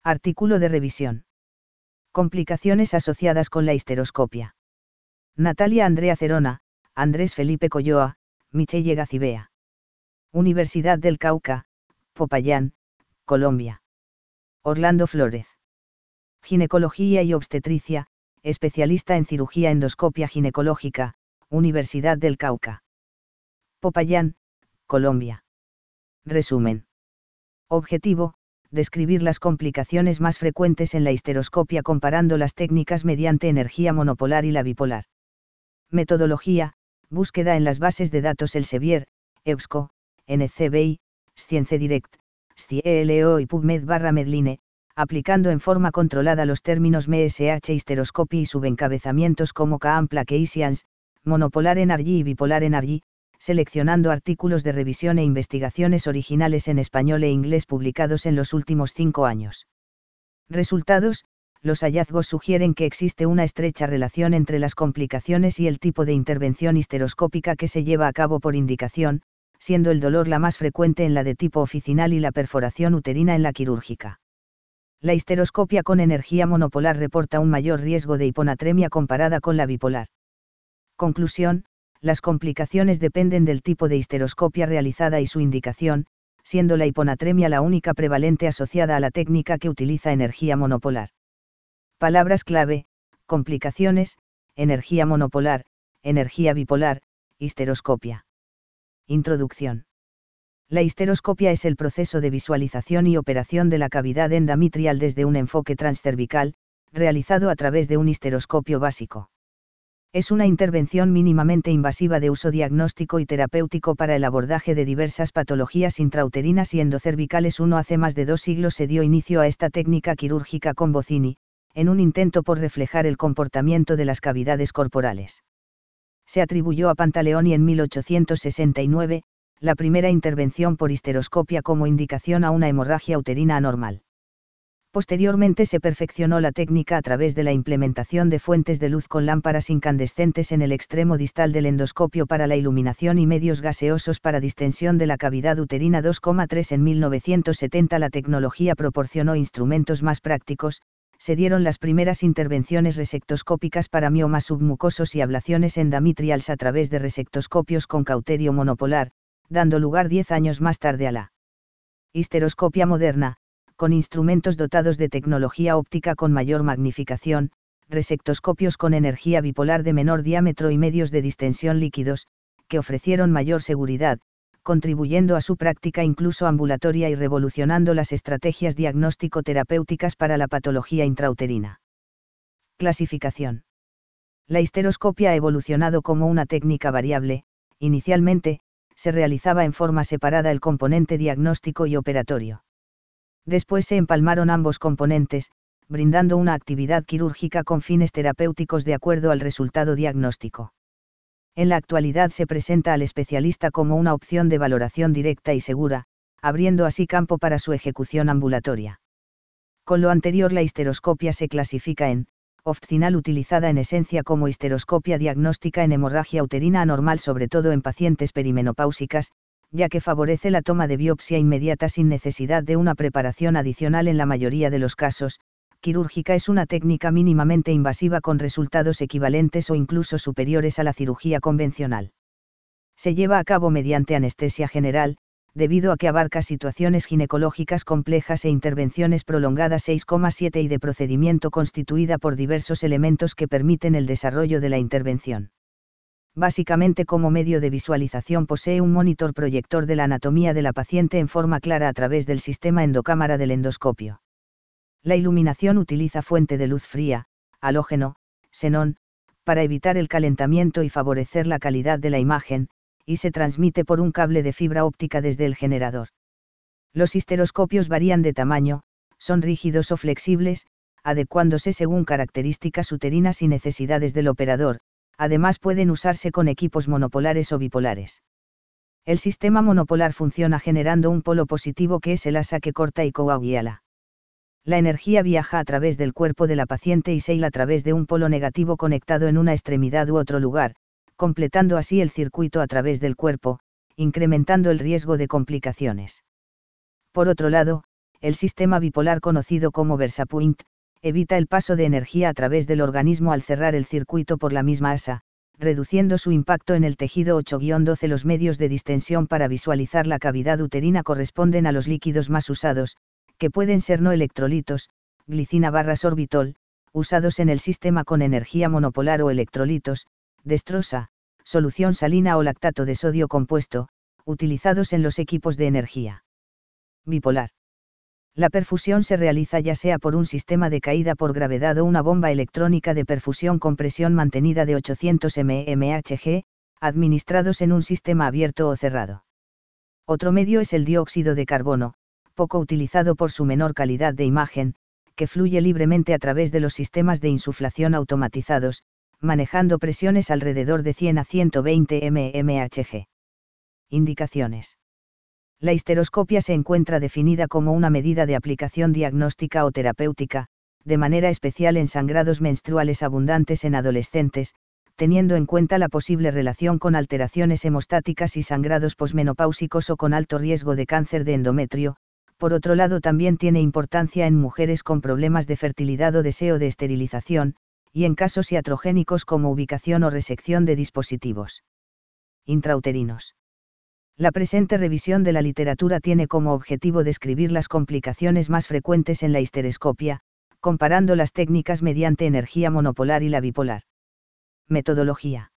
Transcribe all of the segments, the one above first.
Artículo de revisión. Complicaciones asociadas con la histeroscopia. Natalia Andrea Cerona, Andrés Felipe Colloa, Michelle Gacibea. Universidad del Cauca, Popayán, Colombia. Orlando Flórez. Ginecología y obstetricia, especialista en cirugía endoscopia ginecológica, Universidad del Cauca. Popayán, Colombia. Resumen. Objetivo: describir las complicaciones más frecuentes en la histeroscopia comparando las técnicas mediante energía monopolar y la bipolar. Metodología: búsqueda en las bases de datos Elsevier, EBSCO, NCBI, ScienceDirect, SciELO y PubMed/Medline, aplicando en forma controlada los términos MSH histeroscopy y subencabezamientos como CAM Plaque Science, Monopolar Energy y Bipolar Energy, seleccionando artículos de revisión e investigaciones originales en español e inglés publicados en los últimos 5 años. Resultados: los hallazgos sugieren que existe una estrecha relación entre las complicaciones y el tipo de intervención histeroscópica que se lleva a cabo por indicación, siendo el dolor la más frecuente en la de tipo oficinal y la perforación uterina en la quirúrgica. La histeroscopia con energía monopolar reporta un mayor riesgo de hiponatremia comparada con la bipolar. Conclusión: las complicaciones dependen del tipo de histeroscopia realizada y su indicación, siendo la hiponatremia la única prevalente asociada a la técnica que utiliza energía monopolar. Palabras clave: complicaciones, energía monopolar, energía bipolar, histeroscopia. Introducción. La histeroscopia es el proceso de visualización y operación de la cavidad endometrial desde un enfoque transcervical, realizado a través de un histeroscopio básico. Es una intervención mínimamente invasiva de uso diagnóstico y terapéutico para el abordaje de diversas patologías intrauterinas y endocervicales. Hace más de 2 siglos se dio inicio a esta técnica quirúrgica con Boccini, en un intento por reflejar el comportamiento de las cavidades corporales. Se atribuyó a Pantaleoni en 1869, la primera intervención por histeroscopia como indicación a una hemorragia uterina anormal. Posteriormente se perfeccionó la técnica a través de la implementación de fuentes de luz con lámparas incandescentes en el extremo distal del endoscopio para la iluminación y medios gaseosos para distensión de la cavidad uterina. 2,3 En 1970 la tecnología proporcionó instrumentos más prácticos, se dieron las primeras intervenciones resectoscópicas para miomas submucosos y ablaciones endometriales a través de resectoscopios con cauterio monopolar, dando lugar 10 años más tarde a la histeroscopia moderna, con instrumentos dotados de tecnología óptica con mayor magnificación, resectoscopios con energía bipolar de menor diámetro y medios de distensión líquidos, que ofrecieron mayor seguridad, contribuyendo a su práctica incluso ambulatoria y revolucionando las estrategias diagnóstico-terapéuticas para la patología intrauterina. Clasificación. La histeroscopia ha evolucionado como una técnica variable. Inicialmente, se realizaba en forma separada el componente diagnóstico y operatorio. Después se empalmaron ambos componentes, brindando una actividad quirúrgica con fines terapéuticos de acuerdo al resultado diagnóstico. En la actualidad se presenta al especialista como una opción de valoración directa y segura, abriendo así campo para su ejecución ambulatoria. Con lo anterior, la histeroscopia se clasifica en opcional, utilizada en esencia como histeroscopia diagnóstica en hemorragia uterina anormal, sobre todo en pacientes perimenopáusicas, ya que favorece la toma de biopsia inmediata sin necesidad de una preparación adicional en la mayoría de los casos. Quirúrgica es una técnica mínimamente invasiva con resultados equivalentes o incluso superiores a la cirugía convencional. Se lleva a cabo mediante anestesia general, debido a que abarca situaciones ginecológicas complejas e intervenciones prolongadas. 6,7 Y de procedimiento constituida por diversos elementos que permiten el desarrollo de la intervención. Básicamente, como medio de visualización posee un monitor proyector de la anatomía de la paciente en forma clara a través del sistema endocámara del endoscopio. La iluminación utiliza fuente de luz fría, halógeno, xenón, para evitar el calentamiento y favorecer la calidad de la imagen, y se transmite por un cable de fibra óptica desde el generador. Los histeroscopios varían de tamaño, son rígidos o flexibles, adecuándose según características uterinas y necesidades del operador. Además, pueden usarse con equipos monopolares o bipolares. El sistema monopolar funciona generando un polo positivo que es el asa que corta y coagula. La energía viaja a través del cuerpo de la paciente y seila a través de un polo negativo conectado en una extremidad u otro lugar, completando así el circuito a través del cuerpo, incrementando el riesgo de complicaciones. Por otro lado, el sistema bipolar conocido como VersaPoint, evita el paso de energía a través del organismo al cerrar el circuito por la misma asa, reduciendo su impacto en el tejido 8-12. Los medios de distensión para visualizar la cavidad uterina corresponden a los líquidos más usados, que pueden ser no electrolitos, glicina/sorbitol, usados en el sistema con energía monopolar, o electrolitos, destrosa, solución salina o lactato de sodio compuesto, utilizados en los equipos de energía bipolar. La perfusión se realiza ya sea por un sistema de caída por gravedad o una bomba electrónica de perfusión con presión mantenida de 800 mmHg, administrados en un sistema abierto o cerrado. Otro medio es el dióxido de carbono, poco utilizado por su menor calidad de imagen, que fluye libremente a través de los sistemas de insuflación automatizados, manejando presiones alrededor de 100 a 120 mmHg. Indicaciones. La histeroscopia se encuentra definida como una medida de aplicación diagnóstica o terapéutica, de manera especial en sangrados menstruales abundantes en adolescentes, teniendo en cuenta la posible relación con alteraciones hemostáticas y sangrados posmenopáusicos o con alto riesgo de cáncer de endometrio. Por otro lado, también tiene importancia en mujeres con problemas de fertilidad o deseo de esterilización, y en casos iatrogénicos como ubicación o resección de dispositivos intrauterinos. La presente revisión de la literatura tiene como objetivo describir las complicaciones más frecuentes en la histerescopia, comparando las técnicas mediante energía monopolar y la bipolar. Metodología.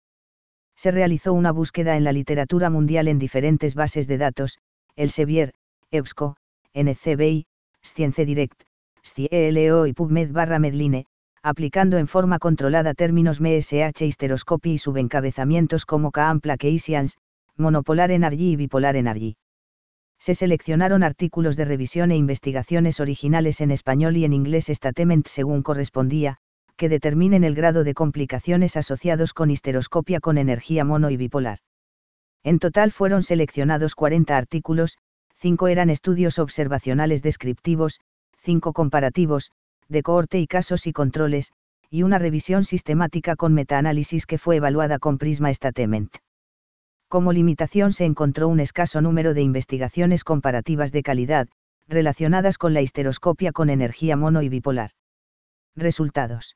Se realizó una búsqueda en la literatura mundial en diferentes bases de datos, Elsevier, EBSCO, NCBI, ScienceDirect, SciELO y PubMed/Medline, aplicando en forma controlada términos MSH histeroscopy y subencabezamientos como CAM Plaque y Science, Monopolar Energy y Bipolar Energy. Se seleccionaron artículos de revisión e investigaciones originales en español y en inglés statement según correspondía, que determinen el grado de complicaciones asociados con histeroscopia con energía mono y bipolar. En total fueron seleccionados 40 artículos, 5 eran estudios observacionales descriptivos, 5 comparativos, de cohorte y casos y controles, y una revisión sistemática con metaanálisis que fue evaluada con Prisma Statement. Como limitación se encontró un escaso número de investigaciones comparativas de calidad, relacionadas con la histeroscopia con energía mono y bipolar. Resultados.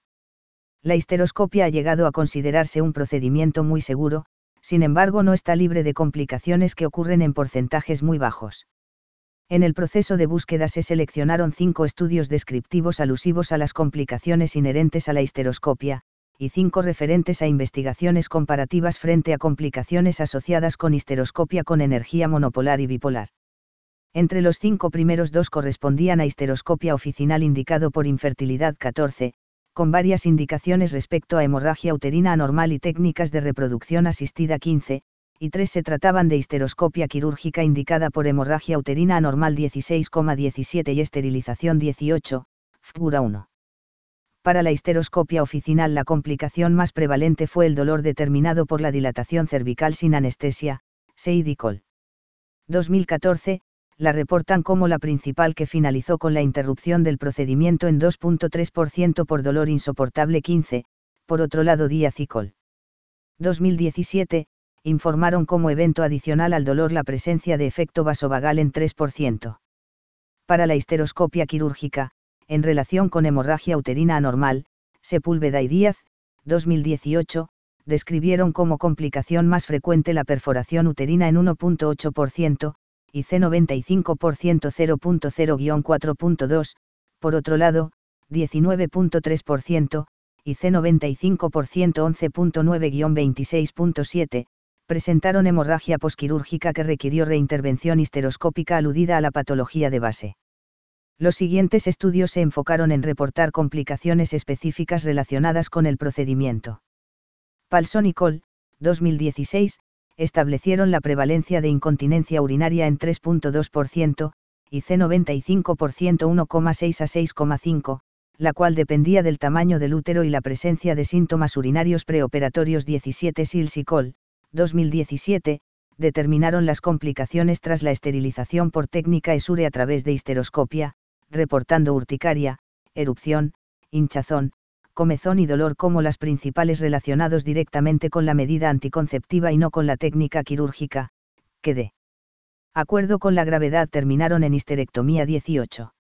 La histeroscopia ha llegado a considerarse un procedimiento muy seguro, sin embargo no está libre de complicaciones que ocurren en porcentajes muy bajos. En el proceso de búsqueda se seleccionaron 5 estudios descriptivos alusivos a las complicaciones inherentes a la histeroscopia, y 5 referentes a investigaciones comparativas frente a complicaciones asociadas con histeroscopia con energía monopolar y bipolar. Entre los 5 primeros 2 correspondían a histeroscopia oficinal indicado por infertilidad 14, con varias indicaciones respecto a hemorragia uterina anormal y técnicas de reproducción asistida 15, y 3 se trataban de histeroscopia quirúrgica indicada por hemorragia uterina anormal 16,17 y esterilización 18, figura 1. Para la histeroscopia oficinal la complicación más prevalente fue el dolor determinado por la dilatación cervical sin anestesia, SEIDICOL. 2014, la reportan como la principal, que finalizó con la interrupción del procedimiento en 2,3% por dolor insoportable 15, por otro lado diacicol. 2017, informaron como evento adicional al dolor la presencia de efecto vasovagal en 3%. Para la histeroscopia quirúrgica, en relación con hemorragia uterina anormal, Sepúlveda y Díaz, 2018, describieron como complicación más frecuente la perforación uterina en 1,8%, y C95% 0,0-4.2, por otro lado, 19,3%, y C95% 11,9-26.7, presentaron hemorragia posquirúrgica que requirió reintervención histeroscópica aludida a la patología de base. Los siguientes estudios se enfocaron en reportar complicaciones específicas relacionadas con el procedimiento. Palson y Cole, 2016, establecieron la prevalencia de incontinencia urinaria en 3,2%, y C95% 1,6 a 6,5, la cual dependía del tamaño del útero y la presencia de síntomas urinarios preoperatorios 17. Sills y Cole, 2017, determinaron las complicaciones tras la esterilización por técnica ESURE a través de histeroscopia, reportando urticaria, erupción, hinchazón, comezón y dolor como las principales relacionados directamente con la medida anticonceptiva y no con la técnica quirúrgica, que de acuerdo con la gravedad terminaron en histerectomía 18.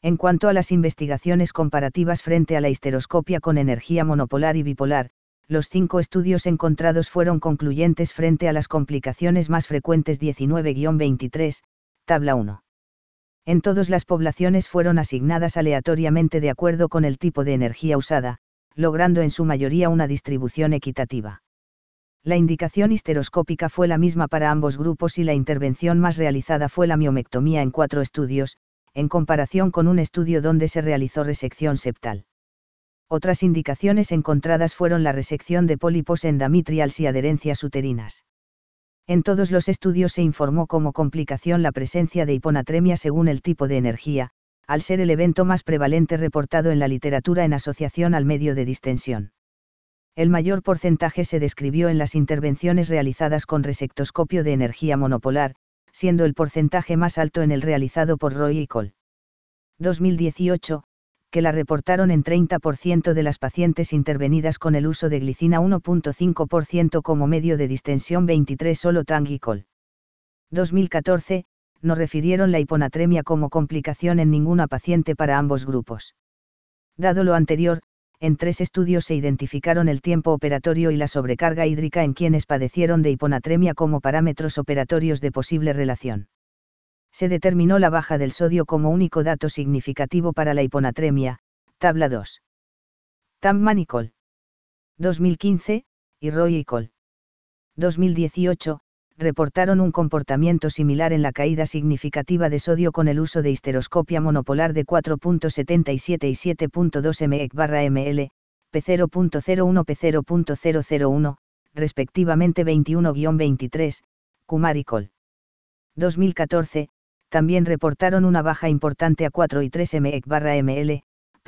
En cuanto a las investigaciones comparativas frente a la histeroscopia con energía monopolar y bipolar, los 5 estudios encontrados fueron concluyentes frente a las complicaciones más frecuentes 19-23, tabla 1. En todas las poblaciones fueron asignadas aleatoriamente de acuerdo con el tipo de energía usada, logrando en su mayoría una distribución equitativa. La indicación histeroscópica fue la misma para ambos grupos y la intervención más realizada fue la miomectomía en 4 estudios, en comparación con un estudio donde se realizó resección septal. Otras indicaciones encontradas fueron la resección de pólipos endometriales y adherencias uterinas. En todos los estudios se informó como complicación la presencia de hiponatremia según el tipo de energía, al ser el evento más prevalente reportado en la literatura en asociación al medio de distensión. El mayor porcentaje se describió en las intervenciones realizadas con resectoscopio de energía monopolar, siendo el porcentaje más alto en el realizado por Roy y Cole. 2018, que la reportaron en 30% de las pacientes intervenidas con el uso de glicina 1.5% como medio de distensión 23 solo Tang y Cole. 2014, no refirieron la hiponatremia como complicación en ninguna paciente para ambos grupos. Dado lo anterior, en 3 estudios se identificaron el tiempo operatorio y la sobrecarga hídrica en quienes padecieron de hiponatremia como parámetros operatorios de posible relación. Se determinó la baja del sodio como único dato significativo para la hiponatremia, tabla 2. Tamman y Cole. 2015, y Roy y Cole. 2018, reportaron un comportamiento similar en la caída significativa de sodio con el uso de histeroscopia monopolar de 4.77 y 7.2 mEq/ml, P0.01 P0.001, respectivamente 21-23, Kumar y Cole. 2014, también reportaron una baja importante a 4 y 3 mEq/ml,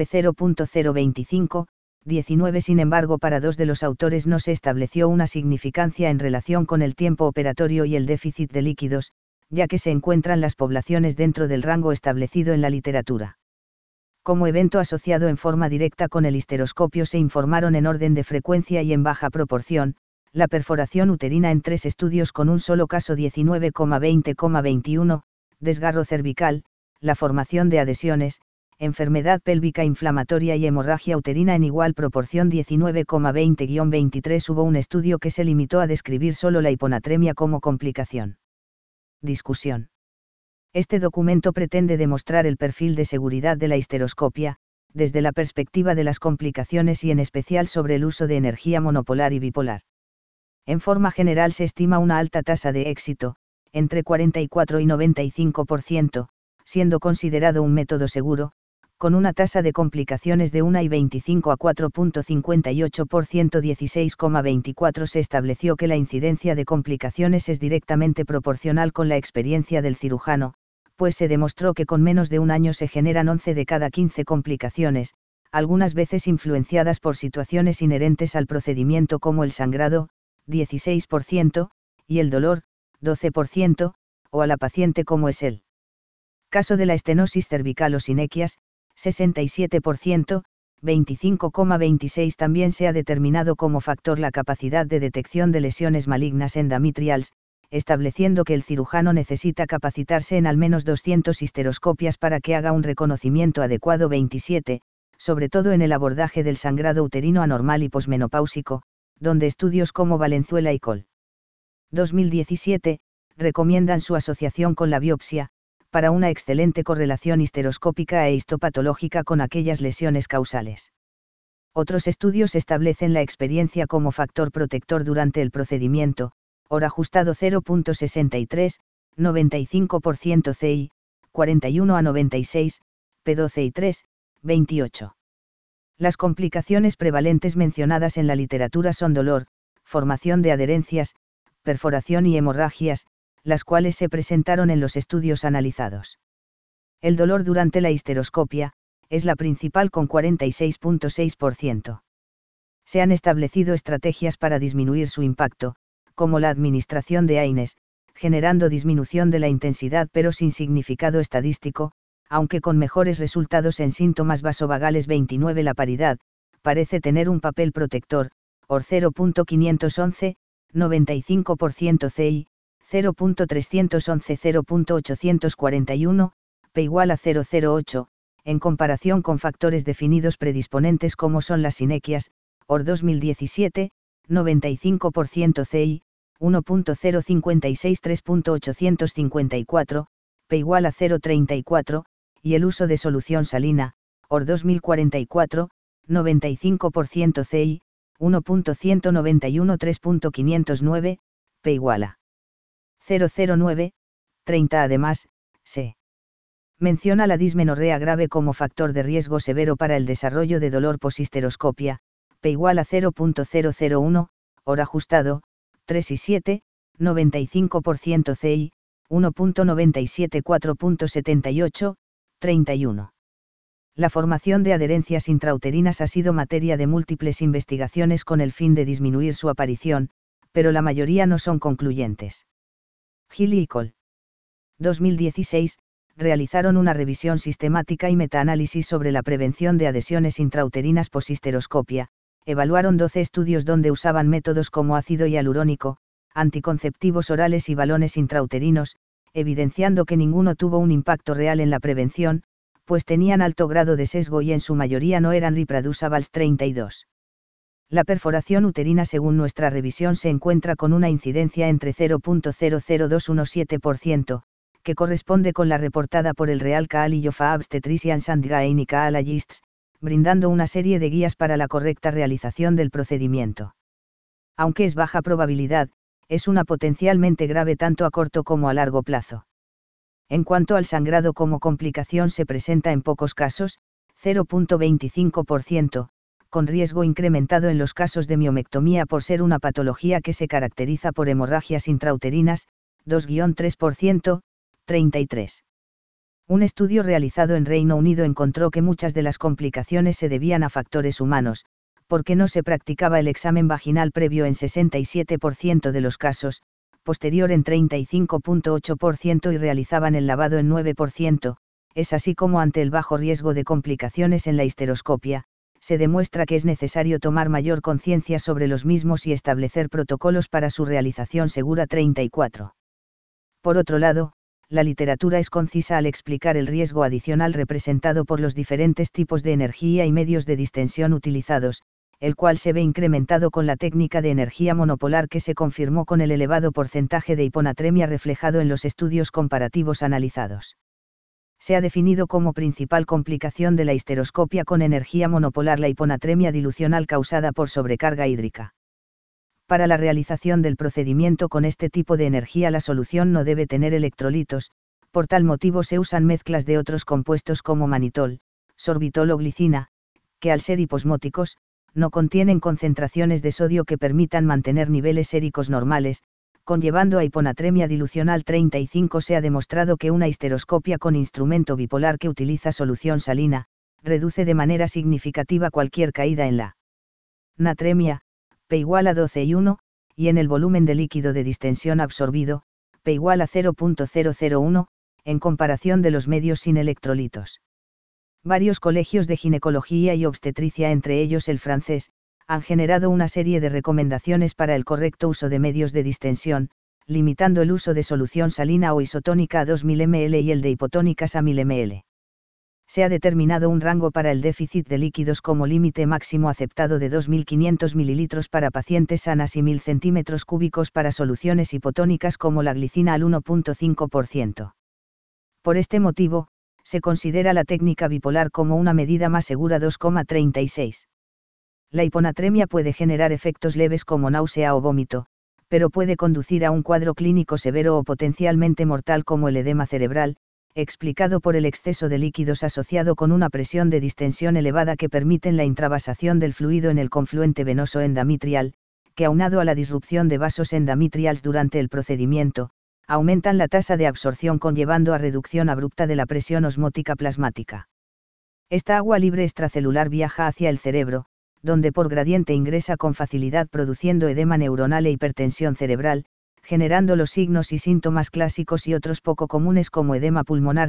P0.025, 19. Sin embargo, para 2 de los autores no se estableció una significancia en relación con el tiempo operatorio y el déficit de líquidos, ya que se encuentran las poblaciones dentro del rango establecido en la literatura. Como evento asociado en forma directa con el histeroscopio se informaron en orden de frecuencia y en baja proporción, la perforación uterina en 3 estudios con un solo caso 19,20,21, desgarro cervical, la formación de adhesiones, enfermedad pélvica inflamatoria y hemorragia uterina en igual proporción 19,20-23. Hubo un estudio que se limitó a describir solo la hiponatremia como complicación. Discusión. Este documento pretende demostrar el perfil de seguridad de la histeroscopia, desde la perspectiva de las complicaciones y en especial sobre el uso de energía monopolar y bipolar. En forma general se estima una alta tasa de éxito, entre 44 y 95%, siendo considerado un método seguro, con una tasa de complicaciones de 1 y 25 a 4.58%. 16,24 se estableció que la incidencia de complicaciones es directamente proporcional con la experiencia del cirujano, pues se demostró que con menos de un año se generan 11 de cada 15 complicaciones, algunas veces influenciadas por situaciones inherentes al procedimiento como el sangrado, 16%, y el dolor, 12%, o a la paciente como es el caso de la estenosis cervical o sinequias, 67%, 25,26. También se ha determinado como factor la capacidad de detección de lesiones malignas endometriales, estableciendo que el cirujano necesita capacitarse en al menos 200 histeroscopias para que haga un reconocimiento adecuado. 27, sobre todo en el abordaje del sangrado uterino anormal y posmenopáusico, donde estudios como Valenzuela y Cole. 2017, recomiendan su asociación con la biopsia, para una excelente correlación histeroscópica e histopatológica con aquellas lesiones causales. Otros estudios establecen la experiencia como factor protector durante el procedimiento, hora ajustado 0.63, 95% CI, 41 a 96, P12 y 3, 28. Las complicaciones prevalentes mencionadas en la literatura son dolor, formación de adherencias, perforación y hemorragias, las cuales se presentaron en los estudios analizados. El dolor durante la histeroscopia es la principal con 46,6%. Se han establecido estrategias para disminuir su impacto, como la administración de AINES, generando disminución de la intensidad pero sin significado estadístico, aunque con mejores resultados en síntomas vasovagales. 29. La paridad parece tener un papel protector, OR 0.511, 95% CI, 0.311 0.841, P = 008, en comparación con factores definidos predisponentes como son las sinequias, OR 2017, 95% CI, 1.056 3.854, P igual a 0.34, y el uso de solución salina, OR 2044, 95% CI, 1.191 3.509, P igual a 009, 30. Además, se menciona la dismenorrea grave como factor de riesgo severo para el desarrollo de dolor poshisteroscopia, P igual a 0.001, OR ajustado, 3 y 7, 95% CI, 1.97 4.78, 31. La formación de adherencias intrauterinas ha sido materia de múltiples investigaciones con el fin de disminuir su aparición, pero la mayoría no son concluyentes. Gili y Col. 2016, realizaron una revisión sistemática y metaanálisis sobre la prevención de adhesiones intrauterinas poshisteroscopia, evaluaron 12 estudios donde usaban métodos como ácido hialurónico, anticonceptivos orales y balones intrauterinos, evidenciando que ninguno tuvo un impacto real en la prevención, pues tenían alto grado de sesgo y en su mayoría no eran reproducibles. 32. La perforación uterina según nuestra revisión se encuentra con una incidencia entre 0.00217%, que corresponde con la reportada por el Real College of Obstetricians and Gynecologists, brindando una serie de guías para la correcta realización del procedimiento. Aunque es baja probabilidad, es una potencialmente grave tanto a corto como a largo plazo. En cuanto al sangrado como complicación se presenta en pocos casos, 0.25%, con riesgo incrementado en los casos de miomectomía por ser una patología que se caracteriza por hemorragias intrauterinas, 2-3%, 33. Un estudio realizado en Reino Unido encontró que muchas de las complicaciones se debían a factores humanos, porque no se practicaba el examen vaginal previo en 67% de los casos, posterior en 35.8% y realizaban el lavado en 9%, es así como ante el bajo riesgo de complicaciones en la histeroscopia, se demuestra que es necesario tomar mayor conciencia sobre los mismos y establecer protocolos para su realización segura. 34. Por otro lado, la literatura es concisa al explicar el riesgo adicional representado por los diferentes tipos de energía y medios de distensión utilizados, el cual se ve incrementado con la técnica de energía monopolar que se confirmó con el elevado porcentaje de hiponatremia reflejado en los estudios comparativos analizados. Se ha definido como principal complicación de la histeroscopia con energía monopolar la hiponatremia dilucional causada por sobrecarga hídrica. Para la realización del procedimiento con este tipo de energía la solución no debe tener electrolitos, por tal motivo se usan mezclas de otros compuestos como manitol, sorbitol o glicina, que al ser hiposmóticos, no contienen concentraciones de sodio que permitan mantener niveles séricos normales, conllevando a hiponatremia dilucional. 35. Se ha demostrado que una histeroscopia con instrumento bipolar que utiliza solución salina, reduce de manera significativa cualquier caída en la natremia, P igual a 12,1, y en el volumen de líquido de distensión absorbido, P igual a 0.001, en comparación de los medios sin electrolitos. Varios colegios de ginecología y obstetricia, entre ellos el francés, han generado una serie de recomendaciones para el correcto uso de medios de distensión, limitando el uso de solución salina o isotónica a 2000 ml y el de hipotónicas a 1000 ml. Se ha determinado un rango para el déficit de líquidos como límite máximo aceptado de 2.500 ml para pacientes sanas y 1000 cm3 para soluciones hipotónicas como la glicina al 1.5%. Por este motivo, se considera la técnica bipolar como una medida más segura. 2,36. La hiponatremia puede generar efectos leves como náusea o vómito, pero puede conducir a un cuadro clínico severo o potencialmente mortal como el edema cerebral, explicado por el exceso de líquidos asociado con una presión de distensión elevada que permiten la intravasación del fluido en el confluente venoso endometrial, que aunado a la disrupción de vasos endometriales durante el procedimiento, aumentan la tasa de absorción conllevando a reducción abrupta de la presión osmótica plasmática. Esta agua libre extracelular viaja hacia el cerebro, donde por gradiente ingresa con facilidad produciendo edema neuronal e hipertensión cerebral, generando los signos y síntomas clásicos y otros poco comunes como edema pulmonar.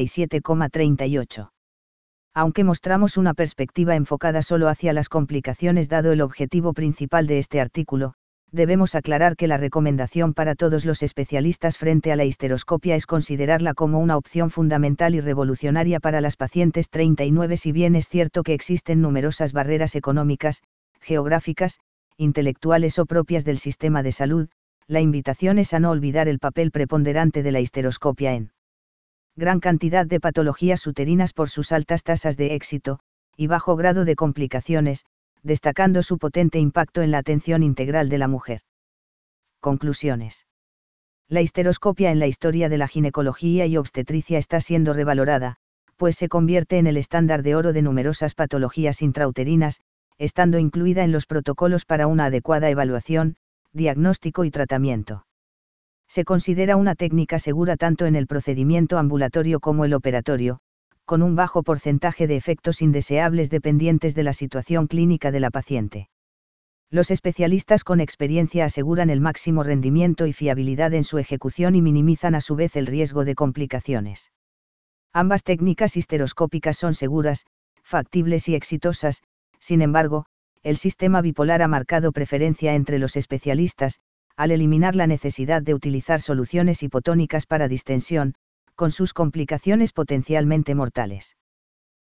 37,38. Aunque mostramos una perspectiva enfocada solo hacia las complicaciones dado el objetivo principal de este artículo, Debemos aclarar que la recomendación para todos los especialistas frente a la histeroscopia es considerarla como una opción fundamental y revolucionaria para las pacientes 39. Si bien es cierto que existen numerosas barreras económicas, geográficas, intelectuales o propias del sistema de salud, la invitación es a no olvidar el papel preponderante de la histeroscopia en gran cantidad de patologías uterinas por sus altas tasas de éxito, y bajo grado de complicaciones, destacando su potente impacto en la atención integral de la mujer. Conclusiones. La histeroscopia en la historia de la ginecología y obstetricia está siendo revalorada, pues se convierte en el estándar de oro de numerosas patologías intrauterinas, estando incluida en los protocolos para una adecuada evaluación, diagnóstico y tratamiento. Se considera una técnica segura tanto en el procedimiento ambulatorio como el operatorio, con un bajo porcentaje de efectos indeseables dependientes de la situación clínica de la paciente. Los especialistas con experiencia aseguran el máximo rendimiento y fiabilidad en su ejecución y minimizan a su vez el riesgo de complicaciones. Ambas técnicas histeroscópicas son seguras, factibles y exitosas, sin embargo, el sistema bipolar ha marcado preferencia entre los especialistas, al eliminar la necesidad de utilizar soluciones hipotónicas para distensión, con sus complicaciones potencialmente mortales.